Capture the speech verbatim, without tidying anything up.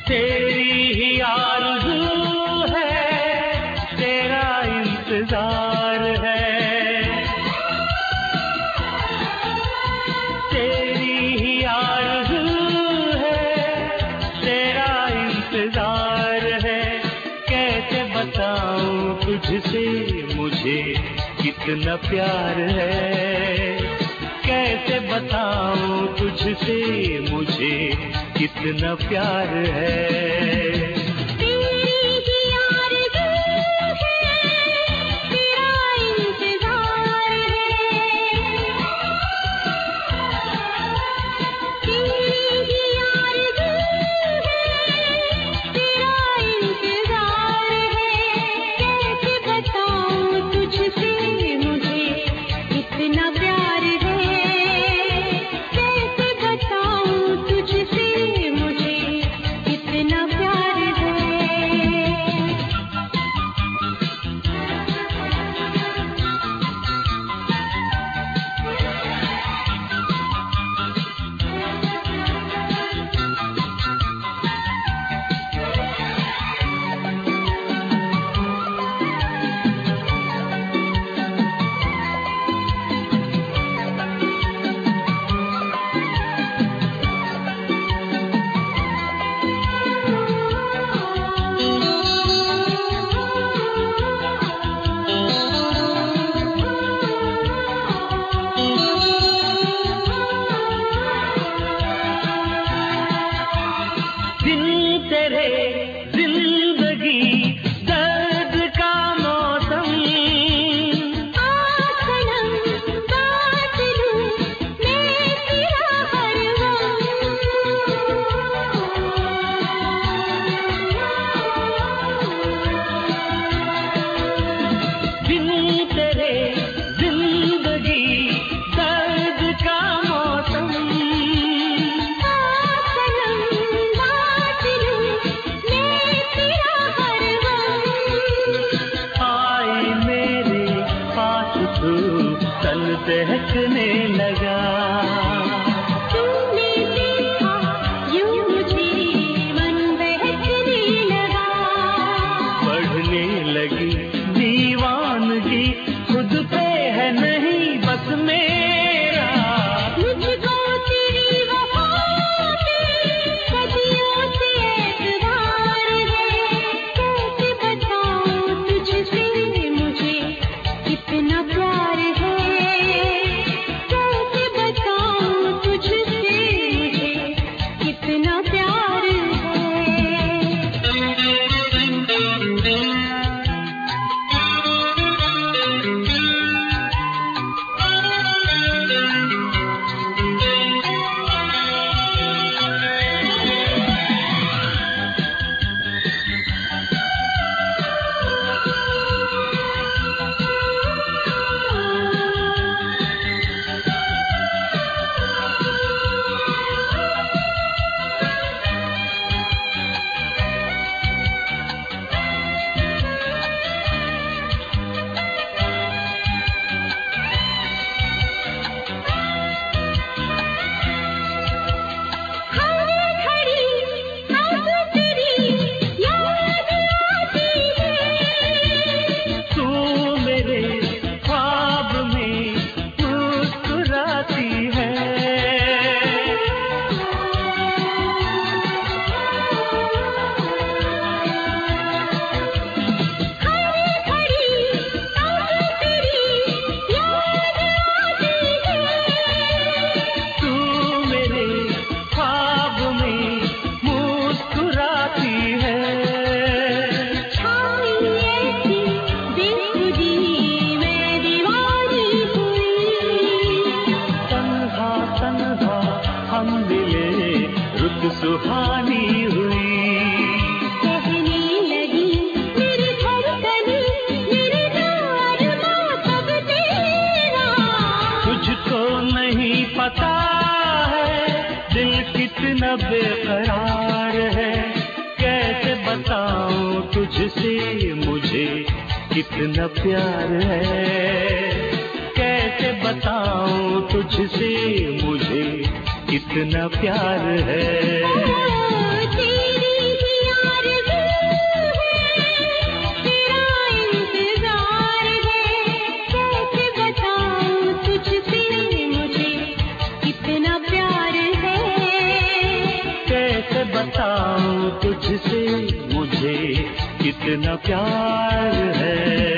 तेरी ही आरज़ू है, तेरा इंतजार है, तेरी ही आरज़ू है, तेरा इंतजार है। कैसे बताऊं तुझसे मुझे कितना प्यार है, कैसे बताऊं तुझसे मुझे कितना प्यार है। बहकने लगा, तूने देखा यूं मुझे मन बहकने लगा, बढ़ने लगी दीवानगी खुद पे है नहीं बस मेरा, मुझको तेरी वफा से सदियों से एतबार है। कैसे बताऊं तुझसे मुझे कितना प्यार है, कैसे बताऊं तुझसे मुझे कितना प्यार है। सुहानी हुई, कहने लगी मेरी धड़कन मेरे अरमां सब तेरा, तुझको नहीं पता है दिल कितना बेकरार है। कैसे बताऊं तुझसे मुझे कितना प्यार है, कैसे बताऊं तुझसे मुझे कितना प्यार है। तेरी कितना प्यार है।